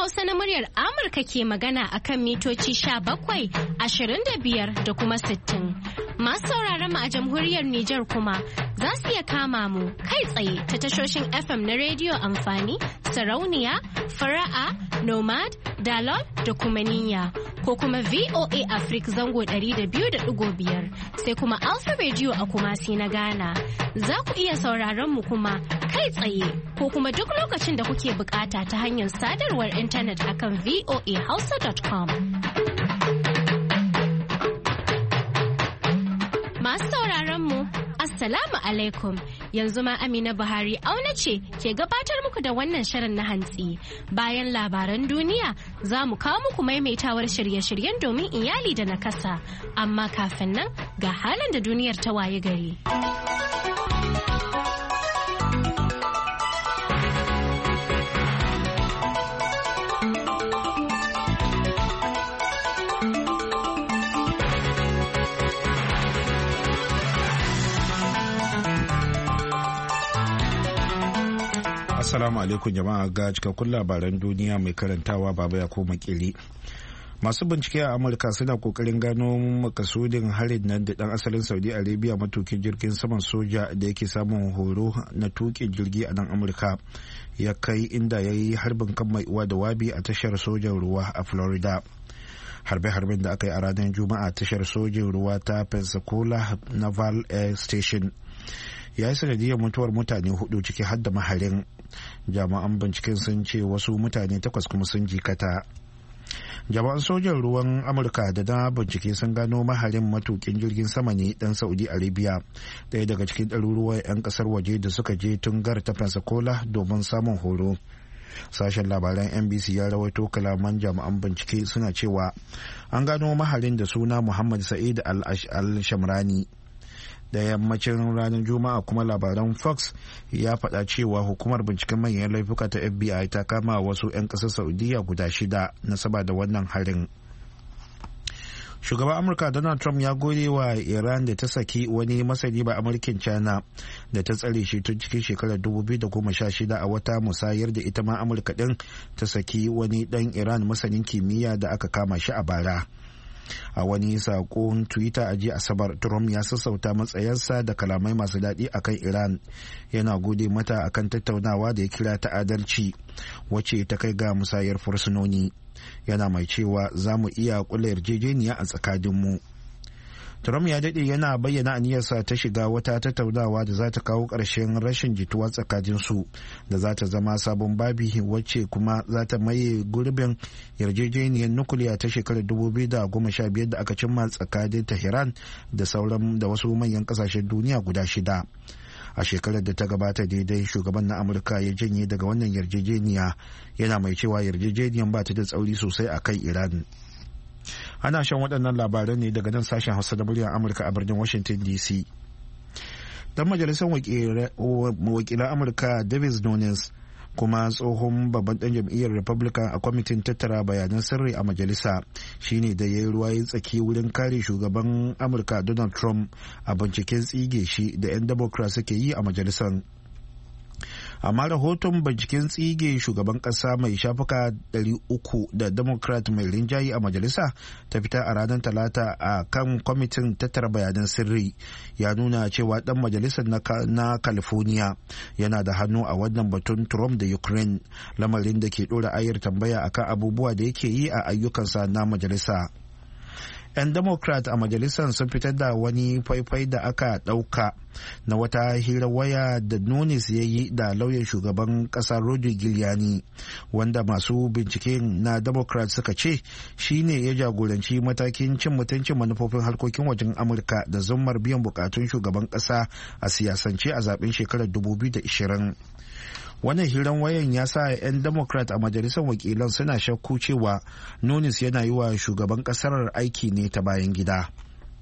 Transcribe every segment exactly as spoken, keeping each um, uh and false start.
Hausa na muryar Amurka ke magana akan mitoci sha bakwai, ashirin da biyar da kuma sittin. Masu sauraron mu a jamhuriyar Nijar kuma za su iya kama mu kai tsaye ta tashoshin F M na rediyo amfani, sarauniya, fara'a, nomad, dalol da kuma niyya. Ko kuma V O A Africa zango ɗari da biyu da ɗigo biyar sai kuma Alpha Radio a Kumasi na Ghana. Za ku iya sauraron mu kuma kai tsaye ko kuma duk lokacin da kuke bukata ta hanyar sadarwar intanet akan v o a hausa dot com. Masu sauraron mu Assalamu alaikum, yanzu ma Amina Buhari auna ce ke gabatar muku da wannan shirin na hantsi. Bayan labaran duniya za mu kawo muku maimaitawar shirye-shiryen domin iyali da nakasa. Amma kafin nan ga halin da duniyar ta waye gari. Assalamu alaikum jama'a, ga cikakkun labaran duniya mai karantawa baba ya koma kili. Masu bincike a Amurka suna kokarin gano makasudin harin nan da dan asalin Saudi Arabia matukin jirgin saman soja da yake samun horo na tukin jirgi a nan Amurka ya kai inda ya yi harbin kan mai uwa da wabi a tashar sojan ruwa a Florida. Harbe-harben da aka yi a ranar Juma'a tashar sojin ruwa ta Pensacola Naval Air Station ya yi sanadiyar mutuwar mutane hudu ciki har da maharin. Jami'an binciken sun ce wasu mutane takwas kuma sun jikata. Jami'an sojan ruwan Amurka da na bincike sun gano maharin matukin jirgin sama ne dan Saudi Arabia, daya daga cikin ɗaruruwan 'yan ƙasar waje da suka je tungar ta Pensacola domin samun horo. Sashen labaran N B C ya rawaito kalaman jami'an bincike suna cewa an gano maharin da suna Muhammad Sa'id al-Shamrani. Da yammacin ranar Juma'a kuma labaran Fox ya faɗa cewa hukumar binciken manyan laifuka ta F B I ta kama wasu 'yan ƙasar Saudiya guda shida na saba da wannan harin. Shugaban Amurka Donald Trump ya gode wa Iran da ta saki wani masani ba Amurkin China da ta tsare shi tun cikin shekarar dubu biyu da goma sha shida a wata musayar da ita ma Amurka ɗin ta saki wani ɗan Iran masanin kimiyya da aka kama shi a bara. A wani sakon Twitter a jiya Asabar, Trump ya sassauta matsayarsa da kalamai masu daɗi akan Iran, yana gode mata akan tattaunawa da ya kira ta adalci wacce ta kai ga musayar fursunoni. Yana mai cewa za mu iya kula yarjejeniya a tsakaninmu. Trump ya daɗe yana bayyana aniyarsa ta shiga wata tattaunawa da za ta kawo ƙarshen rashin jituwa tsakaninsu da za ta zama sabon babi wacce kuma za ta maye gurbin yarjejeniyar nukuliya ta shekarar dubu biyu da goma sha biyar da aka cimma tsakanin Tehran da sauran da wasu manyan ƙasashen duniya guda shida. A shekarar da ta gabata daidai shugaban na Amurka ya janye daga wannan yarjejeniya, yana mai cewa yarjejeniyar ba ta da tsauri sosai a kan Iran. Ana shan waɗannan labaran ne daga nan sashen Hausa da muryar Amurka a birnin Washington D C. Dan majalisar wakilan Amurka David Nunes kuma tsohon babban ɗan jam'iyyar Republican a kwamitin tattara bayanan sirri a majalisa shine da ya yi ruwa ya tsaki wurin kare shugaban Amurka Donald Trump a binciken tsige shi da 'yan Democrat suke yi a majalisar. Amma rahoton binciken tsige shugaban kasa mai shafuka ɗari uku da Democrat mai rinjayi a majalisa ta fita a ranar Talata a kan kwamitin tattara bayanan sirri ya nuna cewa ɗan majalisar na California yana da hannu a wannan batun Trump da Ukraine, lamarin da ke ɗora ayar tambaya akan abubuwa da yake yi a ayyukansa na majalisa. 'Yan Democrat a majalisar sun fitar da wani faifai da aka ɗauka na wata hira waya da Nunes ya yi da lauyan shugaban ƙasa Rudy Giuliani, wanda masu binciken na Democrat suka ce shi ne ya jagoranci matakin cin mutuncin manufofin harkokin wajen Amurka da zummar biyan bukatun shugaban ƙasa a siyasance a zaben shekarar dubu biyu da ashirin. Wannan hiran wayan ya sa 'yan Democrat a majalisar wakilan suna shakku cewa Nunes yana yi wa shugaban kasar aiki ne ta bayan gida.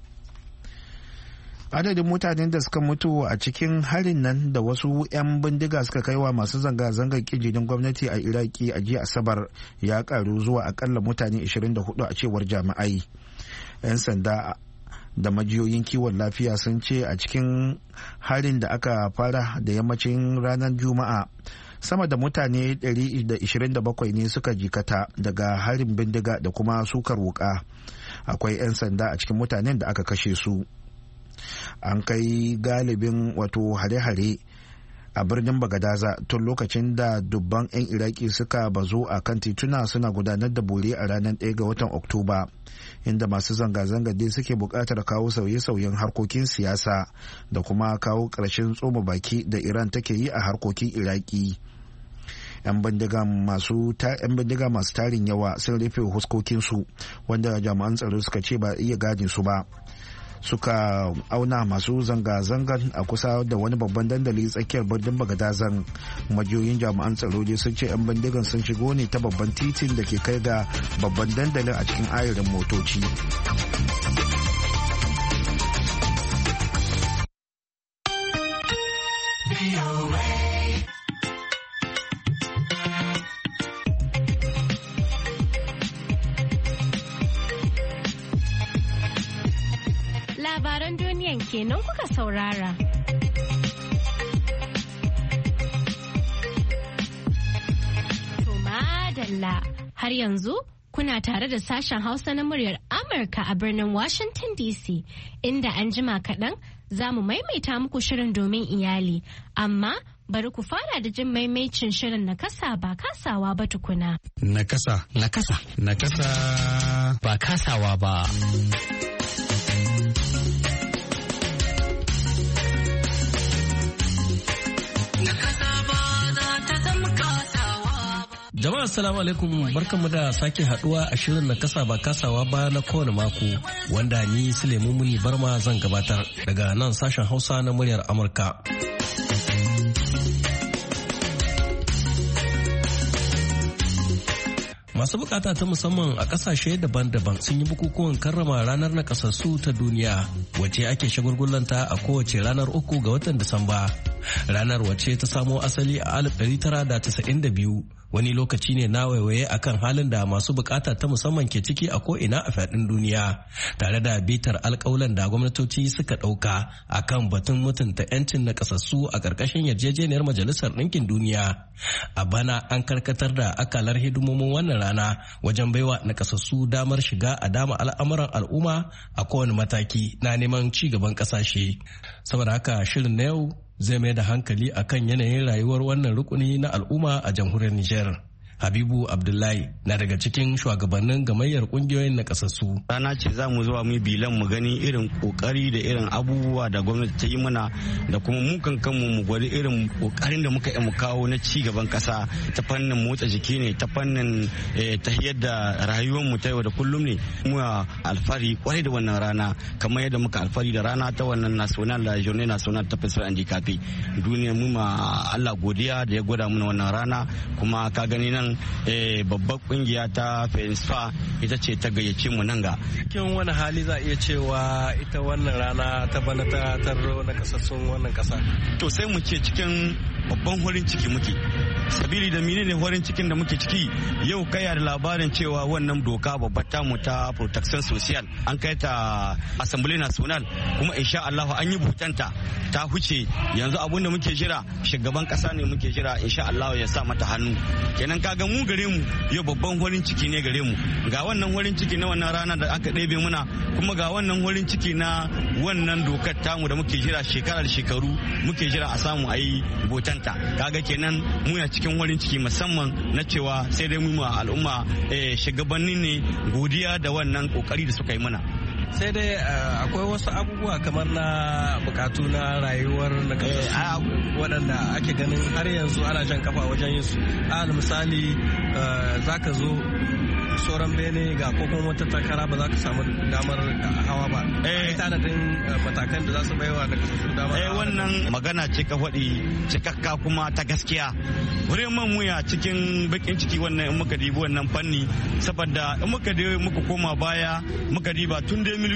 Adadin mutanen da suka mutu a cikin harin nan da wasu 'yan bindiga suka kai wa masu zanga-zangar kijinin gwamnati a Iraki a jiya Asabar ya karu zuwa akalla mutane ashirin da hudu a cewar jami'ai. 'Yan sanda da majiyoyin kiwon lafiya sun ce a cikin harin da aka fara da yammacin ranar Juma'a sama da mutane ɗari da ishirin da bakwai ne suka jikata daga harin bindiga da kuma sukar wuka. Akwai 'yan sanda a cikin mutanen da aka kashe su. An kai galibin wato hare-hare a birnin Bagadaza tun lokacin da dubban 'yan Iraki suka bazo a kan tituna suna gudanar da bore a ranar ɗaya ga watan Oktoba, inda masu zanga-zanga dai suke buƙatar kawo sauye-sauyen harkokin siyasa da kuma kawo ƙarshen tsoma baki da Iran take yi a harkokin Iraki. 'yan bindiga masu tarin yawa sun rufe huskokinsu, wanda jami'an tsaro suka ce ba iya gadin su ba. Suka auna masu zanga-zangar a kusa da wani babban dandali tsakiyar birnin Bagadazan. Majiyoyin jami'an tsaro dai sun ce 'yan bindigan sun shigo ne ta babban titin da ke kai ga babban dandalin a cikin ayarin motoci. Labaran duniyan kenan kuka saurara. To madalla, har yanzu kuna tare da sashen Hausa na muryar Amurka a birnin Washington D C, inda an jima kaɗan za mu maimaita muku shirin domin iyali, amma bari ku fara da jin maimaicin shirin na kasa ba kasawa ba tukuna. Na kasa. Na kasa. Na kasa. Ba kasawa ba. Jama'a assalamu alaikum, barkanmu da sake haduwa a shirin na kasa ba kasawa ba na kowane mako, wanda ni Sulaimu Muni Barma zan gabatar daga nan sashen Hausa na muryar Amurka. Masu bukata ta musamman a kasashe daban-daban sun yi bukukuwan karrama ranar nakasassu ta duniya, wacce ake shagulgulanta a kowace ranar uku ga watan Disamba. Ranar wacce ta samo asali a alif ɗari tara da casa'in da biyu, wani lokaci ne na waiwaye akan halin da masu bukata ta musamman ke ciki a ko'ina a faɗin duniya, tare da bitar alƙawulan da gwamnatoci suka ɗauka akan batun mutunta 'yancin nakasassu a ƙarƙashin yarjejeniyar Majalisar Ɗinkin Duniya. A bana an karkatar da akalar hidimomin wannan rana wajen baiwa nakasassu damar shiga a dama al'amuran al'umma a kowane mataki na neman ci gaban ƙasashe. Saboda haka shirin na yau zai mai da hankali akan yanayin rayuwar wannan rukuni na al'umma a jamhuriyar Nijar. Habibu Abdullahi na daga cikin shugabannin gamayyar kungiyoyin nakasassu. Rana ce za mu zuwa mu bilan mu gani irin kokari da irin abubuwa da gwamnati ta yi mana, da kuma mu kan kanmu mu gwada irin kokarin da muka yi mu kawo na ci gaban kasa ta fannin motsa jiki ne, ta fannin tahiyar da rayuwar mu ta yau da kullum ne. Mu alfari kwarai da wannan rana, kamar yadda muka alfari da rana ta wannan national la journée nationale ta personnes handicapées. Duniya mu ma Allah godiya da ya gwada mana wannan rana, kuma ka gani nan babbar kungiya ta FENSFA ita ce ta gayyace mu nan ga. Cikin wani hali za a iya cewa ita wannan rana ta bana ta tarro na kasassun wannan kasa? To sai mu ce cikin babban horin ciki muke, sabili da menene horin cikin da muke ciki yau kaya da labarin cewa wannan doka babbar tamu ta protection social an kai ta Assemblée Nationale, kuma insha Allah an yi butanta ta huce. Yanzu abun da muke jira shugaban kasa ne muke jira, insha Allah ya sa mata hannu. Kenan kaga mu gare mu yau babban horin ciki ne gare mu, ga wannan horin ciki na wannan rana da aka ɗebe muna, kuma ga wannan horin ciki na wannan dokar tamu da muke jira shekara da shekaru muke jira a samu a yi botanta. Kaga kenan mu ya cikin horin ciki musamman na cewa sai dai mu ma al'umma shugabanni ne godiya da wannan kokari da suka yi mana. Sai dai akwai wasu abubuwa kamar na bukatu na rayuwar na waɗanda ake ganin har yanzu ana jan kafa wajen yin su. Al misali za ka zo sauran bene ga ko kuma wata takara ba za ka samu damar hawa ba. Eh tanadin matakan da za su baiwa da kasassu damar. Eh wannan magana ce ka faɗi cikakka kuma ta gaskiya. Wurin man muya cikin bakin ciki wannan in muka dibi wannan fanni, saboda in muka dibi muka koma baya muka diba tun da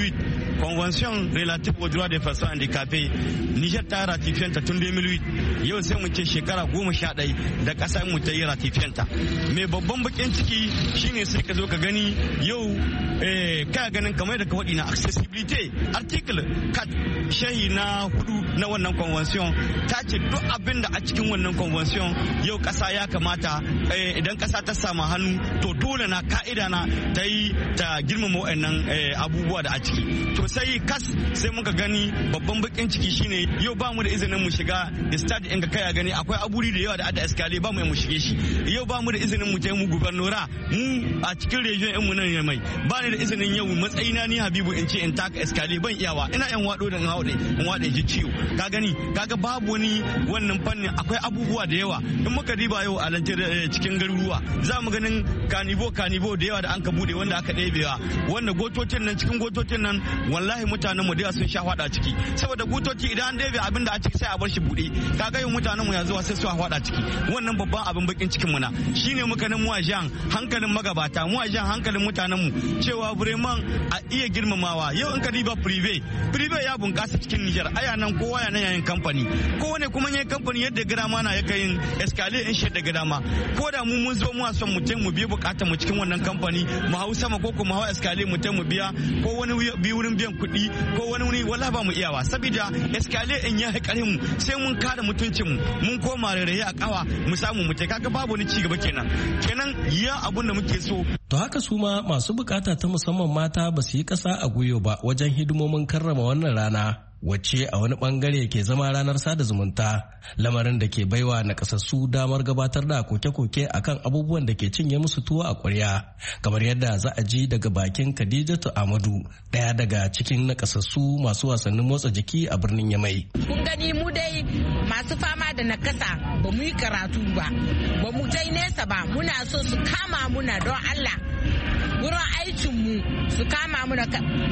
convention relative aux droits des personnes handicapées Niger ta ratifiyanta tun deux mille huit, yau sai mu ce shekara goma sha ɗaya da ƙasar mu ta yi ratifiyanta. mai babban bakin ciki shine sai ka zo ka gani yau eh, ka ganin kamar da ka faɗi na accessibility article kat shahi na hudu na wannan convention ta ce duk abin da a cikin wannan convention yau ƙasa ya kamata eh, idan ƙasa ta samu hannu to dole na ka'ida na ta yi ta girmama wa'annan eh, abubuwa da a ciki to sai kas sai muka gani babban bakin ciki shine yau ba mu da izinin mu shiga stade in ga kaya gani akwai aburi da yawa da ada escalier ba mu mu shige shi yau ba mu da izinin mu je mu gubernora mu a cikin region in mu nan ne mai ba ni da izinin yau matsayina ni Habibu in ce in taka escalier ban iyawa ina yan wado da haude in wade ji ciwo ka gani kaga babu wani wannan fannin akwai abubuwa da yawa in muka diba yau a cikin garuruwa za mu ganin kanibo kanibo da yawa da an ka bude wanda aka ɗebewa wanda gotocin nan cikin gotocin nan wallahi mutanen mu da sun sha hwada ciki saboda gotoci idan an ɗebe abin da a ciki sai a bar shi bude kaga yau mutanen mu ya zuwa sai su hwada ciki wannan babban abin bakin cikin mu na shine muka nan mu a jan hankalin magabata mu a jan hankalin mutanen mu cewa vraiment a iya girmamawa yau in ka diba prive prive ya bunkasa cikin Niger aya nan kowa ya nan yayin kamfani kowane kuma yayin kamfani yadda girama na yake yin escalier in shedda girama ko da mu mun zo mu son mutum mu biya bukatar mu cikin wannan kamfani mu hau sama ko kuma hau escalier mutum mu biya ko wani bi wurin biyan kuɗi ko wani wuri wallahi ba mu iyawa saboda escalier in ya haƙarin mu sai mun kada mutuncin mu mun koma rairaye a kawa mu samu mu kaga babu wani ci gaba kenan kenan ya abun da muke so. To haka su ma masu bukata ta musamman mata ba su yi ƙasa a gwiwa ba wajen hidimomin karrama wannan rana wacce a wani bangare ke zama ranar sada zumunta lamarin da ke baiwa nakasassu damar gabatar da koke-koke akan abubuwan da ke cinye musu tuwo a ƙwarya kamar yadda za a ji daga bakin Khadijatu Amadu daya daga cikin nakasassu masu wasannin motsa jiki a birnin Yamai. Kun gani mu dai masu fama da nakasa ba mu yi karatu ba ba mu tai nesa ba muna so su kama muna don Allah wurin aikinmu su kama muna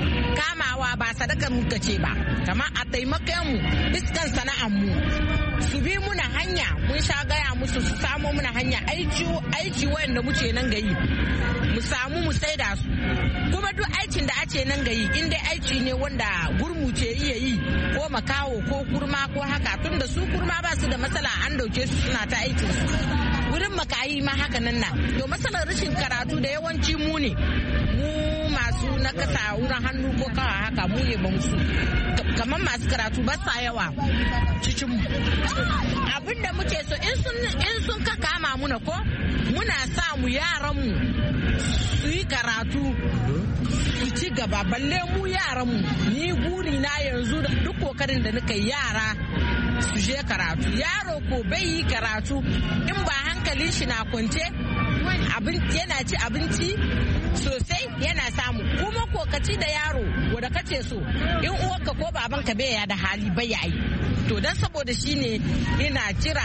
kamawa ba sadaka muka ce ba kamar a taimakon mu iskan sana'ar mu su bi muna hanya mun sha gaya musu su samo muna hanya aiki aiki wanda muke nan gayi mu samu mu saida su kuma duk aikin da ake nan gayi in dai aiki ne wanda gurmu ce iya yi ko makawo ko kurma ko haka tunda su kurma ba su da matsala an dauke su suna ta aikin su wurin makayi ma haka nan na to matsalar rashin karatu da yawanci mu ne mu masu na kasa wurin hannu ko kawa haka mu ne ba musu kamar masu karatu ba sa yawa cikin mu abinda muke so in sun in sun ka kama muna ko muna sa mu yaran mu su yi karatu su ci gaba balle mu yaran mu ni guri na yanzu da duk kokarin da nika yara su je karatu yaro ko bai yi karatu in ba hankalin shi na kwance yana ci abinci sosai yana samu kuma kokaci da yaro wanda kace so in uwarka ko babanka bai ya da hali bai yayi to dan saboda shine ina jira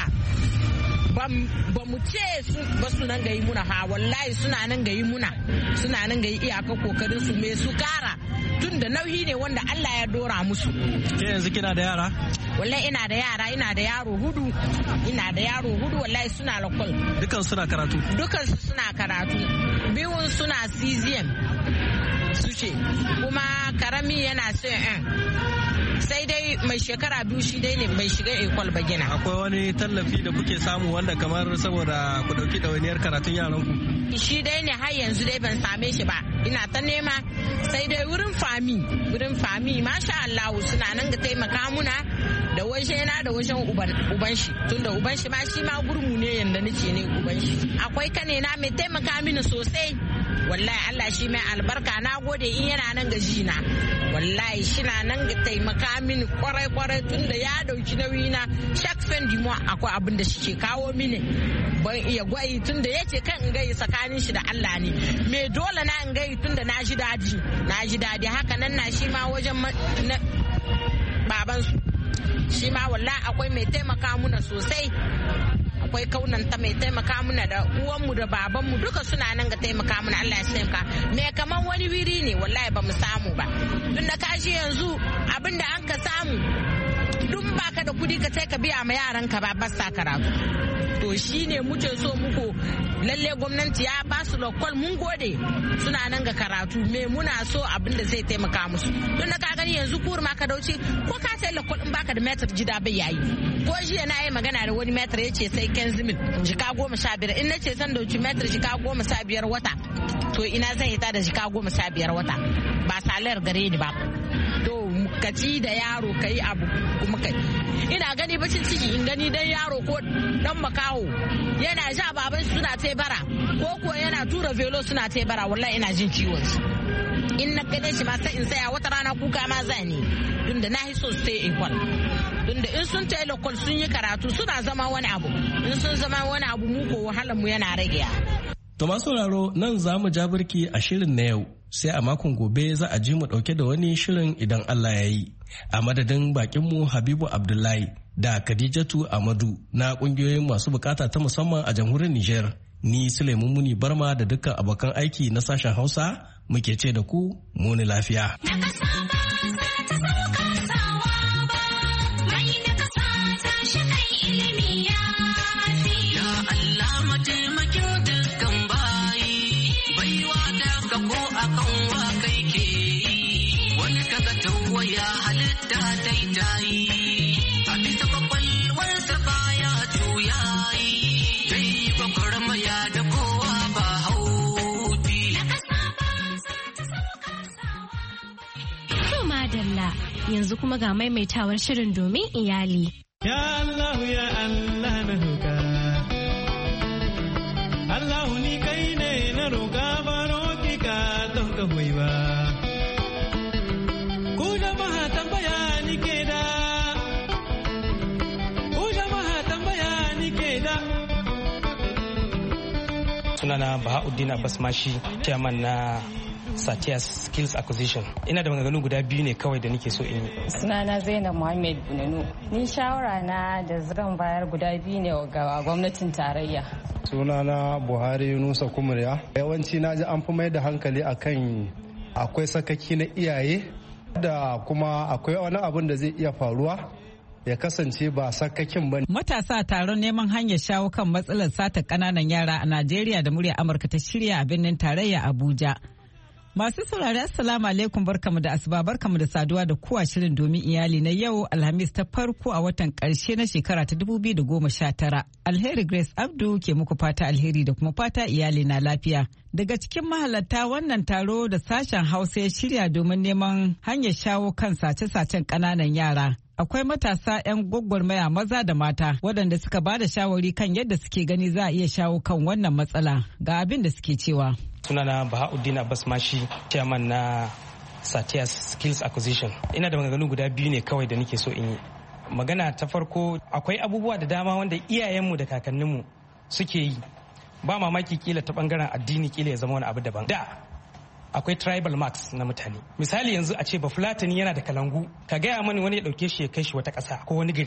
ba mu ce ba su nan gayi muna ha wallahi suna nan gayi muna suna nan gayi iyaka kokarin su me su kara tun da nauyi ne wanda Allah ya dora musu. Ke yanzu kina da yara? Wallahi ina da yara ina da yaro hudu ina da yaro hudu wallahi suna lokal. Dukan suna karatu? Dukan su suna karatu biyun suna C Z M su ce kuma karami yana C un sai dai mai shekara biyu shi dai ne bai shiga ekol ba gina. Akwai wani tallafi da kuke samu wanda kamar saboda ku dauki ɗawainiyar karatun yaran ku? Shi dai ne har yanzu dai ban same shi ba ina ta nema sai dai wurin fami wurin fami masha Allah suna nan ga taimaka muna da wajen na da wajen uban shi tunda uban shi ma shi ma gurmu ne yanda nake ne uban shi akwai kane na mai taimaka mini sosai wallahi Allah shi mai albarka na gode in yana nan ga jina wallahi shi na nan ga taimaka mini kwarai kwarai tunda ya dauki nauyi na shak fendi mu akwai abin da shi ke kawo mini ban iya gwai tunda yace kan in gai tsakanin shi da Allah ne me dole na in gai tunda na ji dadi na ji dadi haka nan na shi ma wajen baban su shi ma wallahi akwai mai taimaka muna sosai akwai kaunanta mai taimaka muna da uwanmu da babanmu duka suna nan ga taimaka muna Allah ya taimaka me kaman wani wiri ne wallahi ba mu samu ba tun da kashi yanzu abinda an ka samu duk baka da kudi ka sai ka biya ma yaran ka ba ba sa karatu to shine muke so muku lalle gwamnati ya ba su lokal mun gode suna nan ga karatu me muna so abin da zai taimaka musu don ka gani yanzu kur ma ka dauce ko ka sai lokal in baka da metar gida bai yayi ko jiya na yi magana da wani metar yace sai kenzimil jika goma sha biyar in nace san dauki metar jika goma sha biyar wata to ina zan yi ta da jika goma sha biyar wata ba salar gare ni ba to ka ci da yaro kai abu kuma kai ina gani bacin ciki in gani dan yaro ko dan makaho yana ja baban suna tai bara ko kuwa yana tura velo suna tai bara wallahi ina jin ciwon shi in na gane shi ma sai in saya wata rana kuka ma zani tunda na hiso sai in kwal tunda in sun tai lokal sun yi karatu suna zama wani abu in sun zama wani abu mu ko wahalar mu yana rage. To masu sauraro nan za mu ja birki a shirin na yau sai a makon gobe za a ji mu dauke da wani shirin idan Allah ya yi. A madadin bakinmu Habibu Abdullahi da Khadijatu Amadu na kungiyoyin masu bukata ta musamman a jamhuriyar Nijar. Ni Suleiman Muni Barma da dukkan abokan aiki na sashen Hausa muke ce da ku muni lafiya. Ya halitta daidai a bisa kwakwalwarsa baya juyayi dai gwagwarmaya da kowa ba hauti. To madalla yanzu kuma ga maimaitawar shirin domin iyali. Ya Allah ya Allah na roƙa Allah ni kai ne na roƙa baro ki ka don ka hoyi ba. Sunana Bahauddin Abbas Mashi, chairman na Satias Skills Acquisition. Ina da maganganu guda biyu ne kawai da nake so in yi. Sunana Zainab Muhammad Bunanu. Ni shawara na da zan bayar guda biyu ne ga gwamnatin tarayya. Sunana Buhari Yunusa Kumriya. Yawanci na ji an fi mai da hankali akan akwai sakaki na iyaye da kuma akwai wani abun da zai iya faruwa ya kasance ba sakakin ba. Matasa taron neman hanyar shawo kan matsalar sata kananan yara a Najeriya da murya Amurka ta shirya a birnin tarayya Abuja. Masu saurari assalamu alaikum barkamu da asuba barkamu da saduwa da kuwa shirin domin iyali na yau Alhamis ta farko a watan karshe na shekara ta dubu biyu da goma sha tara. Alheri Grace Abdu ke muku fata alheri da kuma fata iyali na lafiya. Daga cikin mahalarta wannan taro da sashen Hausa ya shirya domin neman hanyar shawo kan sace-sacen kananan yara. Akwai matasa 'yan gwagwarmaya maza da mata waɗanda suka ba da shawari kan yadda suke gani za a iya shawo kan wannan matsala ga abin da suke cewa. Sunana Bahauddin Abbas Mashi, chairman na Satias Skills Acquisition. Ina da maganganu guda biyu ne kawai da nake so in yi. Magana ta farko akwai abubuwa da dama wanda iyayenmu da kakanninmu suke yi. Ba mamaki kila ta bangaren addini kila ya zama wani abu daban. Da akwai tribal marks na mutane. Misali yanzu a ce ba Fulatani yana da kalangu, ka gaya mani wani ya dauke shi ya kai shi wata ƙasa ko wani gari.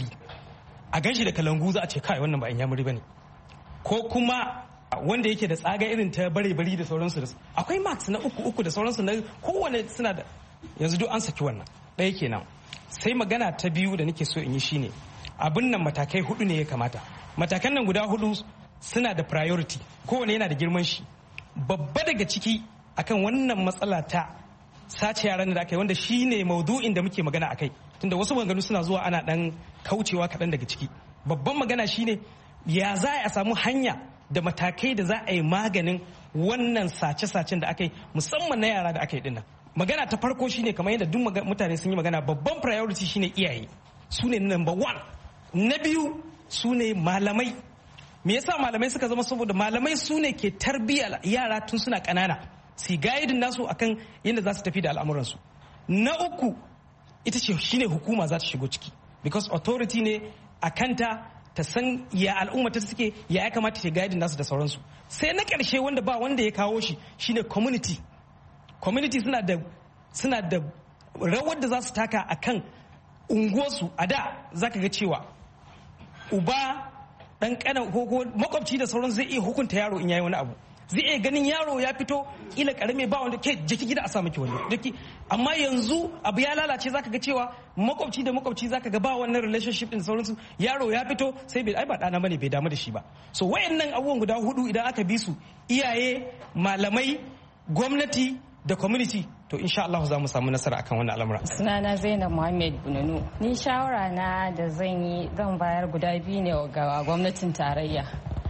A gan shi da kalangu za a ce kai wannan ba in yamuri bane. Ko kuma wanda yake da tsaga irin ta bare-bari da sauransu da akwai marks na uku uku da sauransu na kowane suna da yanzu duk an saki wannan. Ɗaya kenan. Sai magana ta biyu da nake so in yi shine abin nan matakai hudu ne ya kamata. Matakan nan guda hudu suna da priority. Kowane yana da girman shi. Babba daga ciki akan wannan matsala ta sace yaran da aka yi wanda shi ne maudu'in da muke magana akai tunda wasu maganganu suna zuwa ana dan kaucewa kaɗan daga ciki. Babban magana shine ya za a samu hanya da matakai da za a yi maganin wannan sace-sacen da aka yi musamman na yara da aka yi dinnan. Magana ta farko shine kamar yadda duk mutane sun yi magana babban priority shine iyaye su ne number one. Na biyu su ne malamai. Me yasa malamai suka zama saboda malamai su ne ke tarbiyyar yara tun suna ƙanana. Si gaidin nasu akan yadda za su tafi da al'amuransu. Na uku ita ce shine hukuma za ta shigo ciki because authority ne a kanta ta san ya al'umma ta suke ya ya kamata ta gaidin nasu da sauransu. Sai na ƙarshe wanda ba wanda ya kawo shi shine community. Community suna da suna da rawar da za su taka akan unguwarsu. A da zaka ga cewa uba dan kana ko makwabci da sauran zai iya hukunta yaro in yayi wani abu. zai iya ganin yaro ya fito ila karame ba wanda ke jiki gida a sa miki wani jiki, amma yanzu abu ya lalace zaka ga cewa makwabci da makwabci zaka ga ba wannan relationship din sauransu, yaro ya fito sai bai ai ba dana bane bai damu da shi ba. So wayannan abubuwan guda hudu idan aka bi su, iyaye, malamai, gwamnati da community, to insha Allah za mu samu nasara akan wannan al'amura. Sunana Zainab Muhammad Bununu. Ni shawara na da zan yi zan bayar guda biyu ne ga gwamnatin tarayya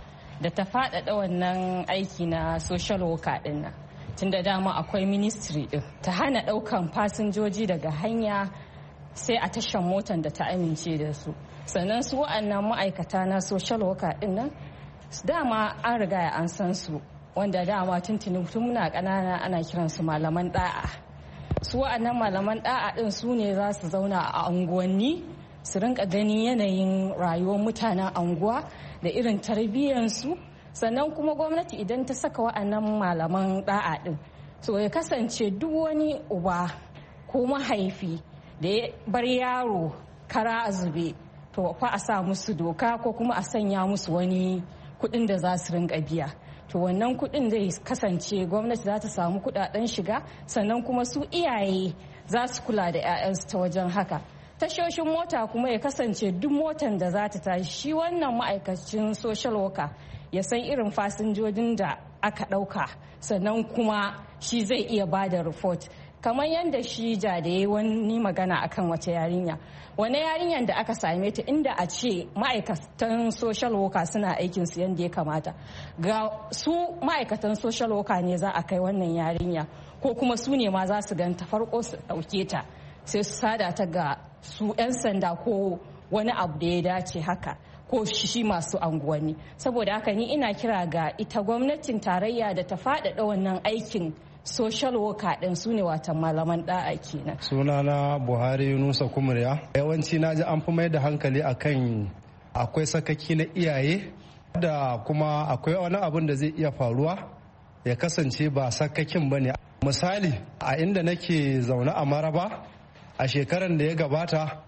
da ta faɗaɗa wannan aiki na social worker ɗin nan. Tun da dama akwai ministry ɗin ta hana ɗaukan fasinjoji daga hanya sai a tashan motan da ta amince da su. Sannan su wa'annan ma'aikata na social worker ɗin nan dama an riga an san su, wanda dama tuntuni tun muna ƙanana ana kiransu malaman ɗa'a. Su wa'annan malaman ɗa'a ɗin su ne za su zauna a unguwanni su rinka ganin yanayin rayuwar mutanen anguwa da irin tarbiyyarsu. Sannan kuma gwamnati idan ta saka wa'annan malaman ɗa'a ɗin, so ya kasance duk wani uba ko mahaifi da ya bar yaro kara a zube, to fa a sa musu doka ko kuma a sanya musu wani kuɗin da za su rinka biya. To wannan kuɗin zai kasance gwamnati za ta samu kuɗaɗen shiga, sannan kuma su iyaye za su kula da 'ya'yansu ta wajen haka. Tashoshin mota kuma ya kasance duk motan da za ta tashi, shi wannan ma'aikacin social worker ya san irin fasinjojin da aka ɗauka, sannan kuma shi zai iya ba da report. Kamar yadda shi ja da ya yi wani magana akan wace yarinya, wani yarinyar da aka same ta inda a ce ma'aikatan social worker suna aikin su yadda ya kamata, ga su ma'aikatan social worker ne za a kai wannan yarinya, ko kuma su ne ma za su ganta farko su ɗauke ta sai su sada ta ga su 'yan sanda ko wani abu da ya dace haka, ko shi masu anguwanni. Saboda haka ni ina kira ga ita gwamnatin tarayya da ta faɗaɗa wannan aikin social worker din, su ne watan malaman da'a kenan. Sunana Buhari Nusa Kumriya. Yawanci na ji an fi mai da hankali akan akwai sakaki na iyaye da kuma akwai wani abin da zai iya faruwa ya kasance ba sakakin ba ne. Misali a inda nake zaune a Maraba a shekaran da ya gabata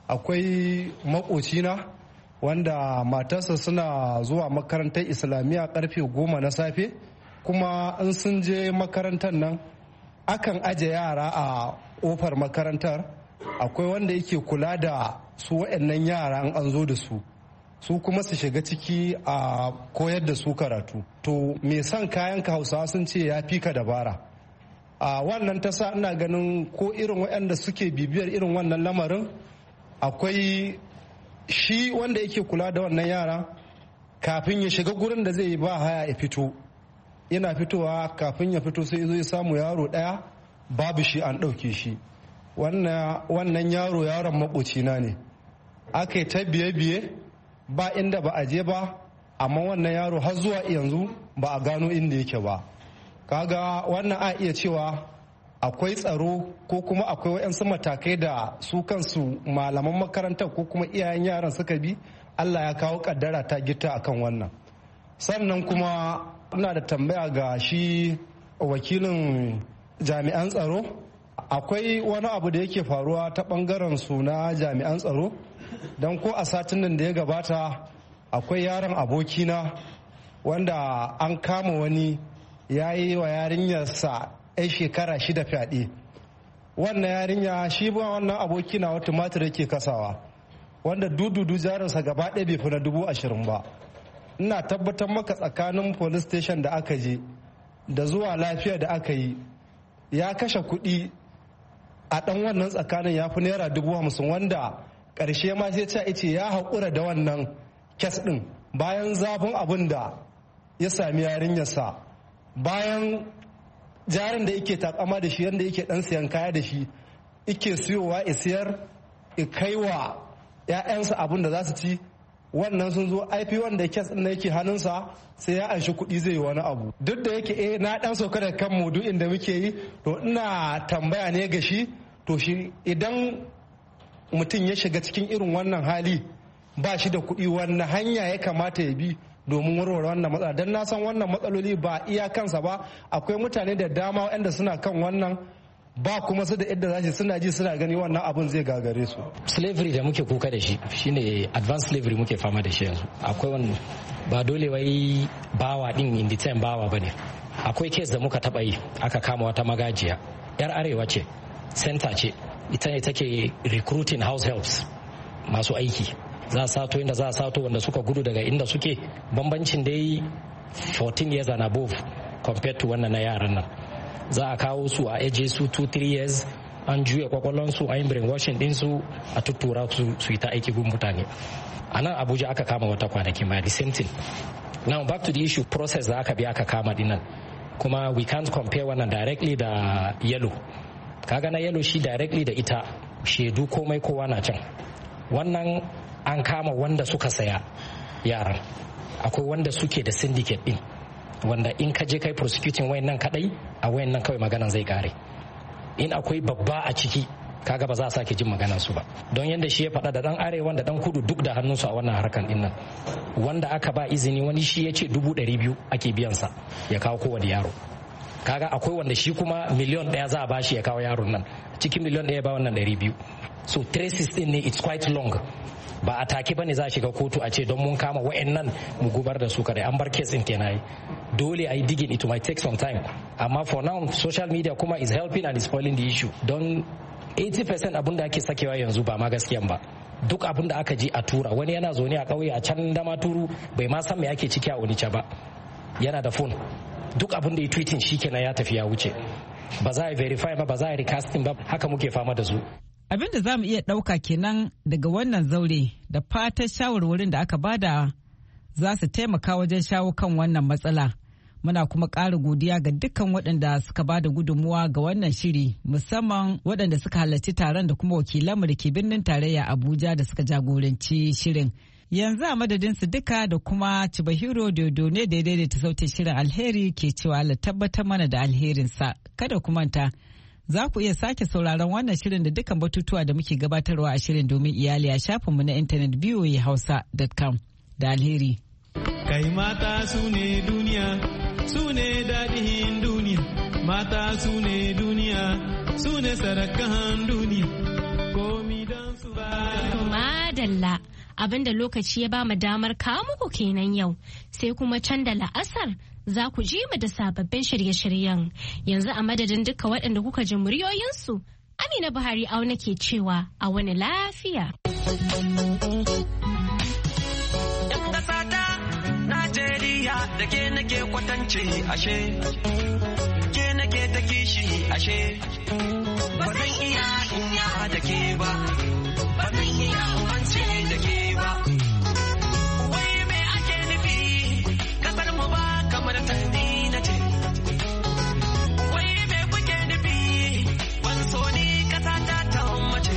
akwai makocina wanda matarsa suna zuwa makarantar islamiyya karfe goma na safe, kuma in sun je makarantar nan akan aje yara a kofar makarantar. Akwai wanda yake kula da su waɗannan yara an zo da su su kuma su shiga ciki a koyar da su karatu. To me son kayan ka Hausawa sun ce ya fi ka dabara. A wannan ta sa ina ganin ko irin waɗanda suke bibiyar irin wannan lamarin, akwai shi wanda yake kula da wannan yara kafin ya shiga gurin da zai yi ba haya ya fito, yana fitowa kafin ya fito sai zo ya samu yaro ɗaya babu shi an ɗauke shi. Wannan yaro yaron maƙocina ne, aka yi ta biye-biye ba inda ba a je ba, amma wannan yaro har zuwa yanzu ba a gano inda yake ba. Kaga wannan a iya cewa akwai tsaro ko kuma akwai waɗansu matakai da su kansu malaman makarantar ko kuma iyayen yaran suka bi, Allah ya kawo kaddara ta gita akan wannan. Sannan kuma ina da tambaya ga shi wakilin jami'an tsaro. Akwai wani abu da yake faruwa ta bangaren su na jami'an tsaro, don ko a satin nan da ya gabata akwai yaron abokina wanda an kama wani ya yi wa yarinyarsa 'yan shekara shida fyaɗe. Wannan yarinya shi ba wannan abokina wata tumatir yake kasawa, wanda dududu jarinsa gaba ɗaya bai fi na dubu ashirin ba. Ina tabbatar maka tsakanin police station da aka je da zuwa lafiya da aka yi ya kashe kuɗi a ɗan wannan tsakanin ya fi naira dubu hamsin, wanda ƙarshe ma sai ce ice ya haƙura da wannan kes ɗin bayan zafin abin da ya sami yarinyarsa, bayan jarin da yake takama da shi yadda yake ɗan siyan kaya da shi yake siyowa ya siyar ya kai wa 'ya'yansa abin da za su ci. Wannan sun zo I P wanda kes ɗin yake hannunsa sai ya anshi kuɗi zai yi wani abu. Duk da yake eh na ɗan sauka da kan maudu'in da muke yi, to ina tambaya ne ga shi, to shi idan mutum ya shiga cikin irin wannan hali ba shi da kuɗi, wannan hanya ya kamata ya bi domin warware wannan matsala? Don na san wannan matsaloli ba iya kansa ba, akwai mutane da dama waɗanda suna kan wannan ba kuma su da yadda za suna ji suna gani wannan abun zai gagare su. Slavery da muke kuka da shi shine advanced slavery muke fama da shi yanzu. Akwai wani ba dole wai bawa din in time bawa bane. Akwai case da muka taba yi aka kama wata magajiya yar arewa ce center ce ita ne take recruiting house helps masu aiki za a sato inda za a sato wanda suka gudu daga inda suke bambancin dai fourteen years and above compared to wannan na yaran nan za a kawo su a aje su two three years an juya kwakwalon su an brainwashing din su a tuttura su su yi ta aiki gun mutane a nan Abuja aka kama wata kwanaki ma the same thing. Now back to the issue process da aka bi aka kama dinnan kuma we can't compare wannan directly da yellow. Kaga na yellow shi directly da ita shedu komai kowa na can. Wannan an kama wanda suka saya yaran. Akwai wanda suke da syndicate din wanda in ka je kai prosecuting wayannan kadai a wayannan kawai maganan zai kare. In akwai babba a ciki kaga ba za a sake jin maganar su ba don yanda shi ya faɗa da dan arewa da dan kudu duk da hannunsu a wannan harkan din nan wanda aka ba izini wani shi ya ce dubu ɗari biyu ake biyan sa ya kawo kowane yaro kaga akwai wanda shi kuma miliyon ɗaya za a bashi ya kawo yaron nan cikin miliyon ɗaya ba wannan ɗari biyu so traces din ne it's quite long ba a take bane za a shiga kotu a ce don mun kama wa'annan mu gubar da su kadai an bar case din kenan dole a yi digging it might take some time amma for now social media kuma is helping and is spoiling the issue don eighty percent abin da ake sakewa yanzu ba ma gaskiyan ba duk abin da aka ji a tura wani yana zaune a ƙauye a can dama turu bai ma san me ake ciki a Onitsha ba yana da phone duk abin da ya tweeting shikenan ya tafi ya wuce ba za a verify ba ba za a recasting ba haka muke fama da su abin da za mu iya ɗauka kenan daga wannan zaure da fatan shawarwarin da aka bada za su taimaka wajen shawo kan wannan matsala. Muna kuma ƙara godiya ga dukkan waɗanda suka ba da gudunmuwa ga wannan shiri musamman waɗanda suka halarci taron da kuma wakilanmu da ke birnin tarayya Abuja da suka jagoranci shirin. Yanzu a madadin su duka da kuma Cibahiro Dodo ne da ya daidaita sautin shirin alheri ke cewa Allah tabbatar mana da alherinsa. Kada ku manta. Za ku iya sake sauraron wannan shirin da dukkan batutuwa da muke gabatarwa a shirin domin iyali a shafinmu na intanet v o a hausa dot com da alheri. Kai mata su ne duniya, su ne daɗin duniya, mata su ne duniya, su ne sarakan duniya, komi don su ba. Madalla abinda lokaci ya ba mu damar kawo muku kenan yau, sai kuma can da la'asar. Za ku ji mu da sababbin shirye-shiryen yanzu a madadin duka waɗanda kuka ji muryoyinsu Amina Buhari auna ke cewa a wani lafiya. Yan ƙasa ta Najeriya da ke nake kwatance ashe, ke nake ta kishi ashe, ba zan iya inya da ke ba, ba zan iya umance da ke ba. Wai me ake nufi kasar mu ba kamar tandi na ce, wai me kuke nufi ban so ni kasa ta ta mace.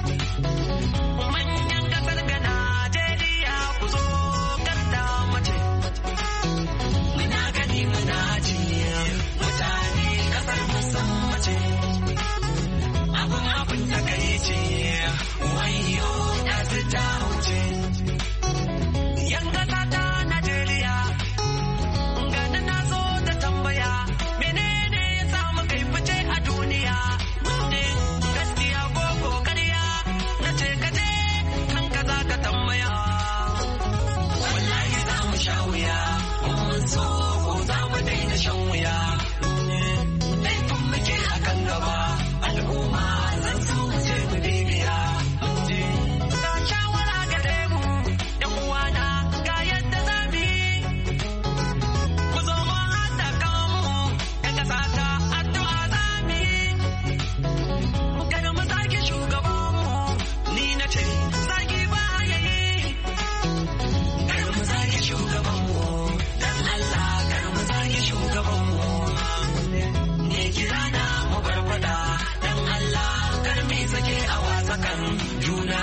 Manyan kasar ga Najeriya ku zo garda mace, muna gani muna ji mutane kasar musan mace, abun abun takaici wayo da su ta wuce. Yan kasa ta Najeriya gani na zo da tambaya, menene ya samu kai fice a duniya, ne gaskiya ko kokariya, na ce kaje kan ka za ka tambaya. Wallahi za mu sha wuya, mun so ko za mu daina shan wuya, laifin muke a kan gaba, al'umma zan so mu je mu bibiya. Ga shawara gare mu, yan uwana ga yadda za mu yi, ku zo mu haɗa kanmu, yan ƙasa ta addu'a za mu yi. Kada mu zagi shugabanmu, ni na ce zagi ba ya yi. Kada mu zagi shugabanmu, dan Allah kada mu zagi shugabanmu. Ni kira na mu bar faɗa, dan Allah kar mu sake a wasakan juna.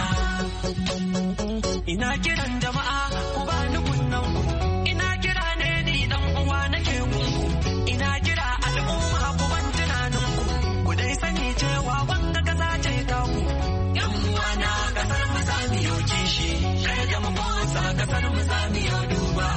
Ina kiran jama'a ku ba ni kunnan ku, ina kira ne ni dan uwa nake gungu, ina kira al'umma ku ban tunanin ku, ku dai sani cewa wanga kasa ce ta ku. Yan uwa na kasar mu za mu yau kishi, kai da mu bosa kasar mu za mu yau duba.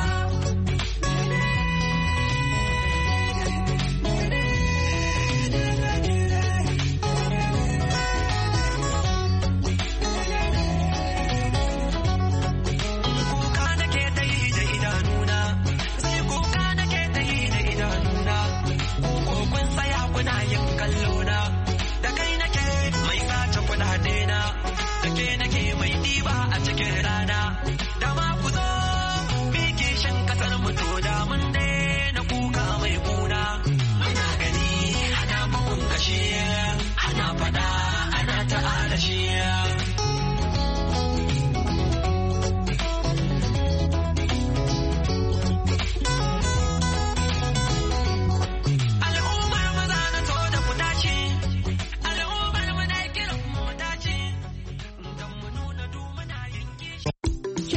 rana